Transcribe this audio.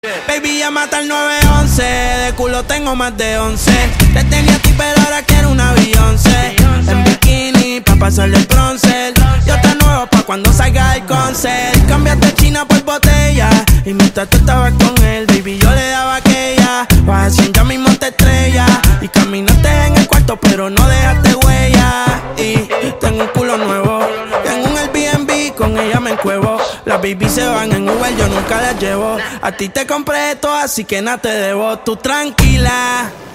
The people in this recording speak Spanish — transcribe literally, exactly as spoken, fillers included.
Baby, llámate al nueve once, de culo tengo más de once. Te tenía a ti pero ahora quiero una Beyoncé. En bikini, pa' pasarle el bronce. Yo te nuevo pa' cuando salga el concert. Cambiaste China por botella, y mientras tú estabas con él, baby, yo le daba aquella. Vas haciendo ya mismo te estrella, y caminaste en el cuarto pero no dejaste huella. Y tengo un culo nuevo, tengo un Airbnb, con ella me encuevo. Las baby se van en Uber, yo nunca las llevo. A ti te compré esto, así que nada te debo. Tú tranquila.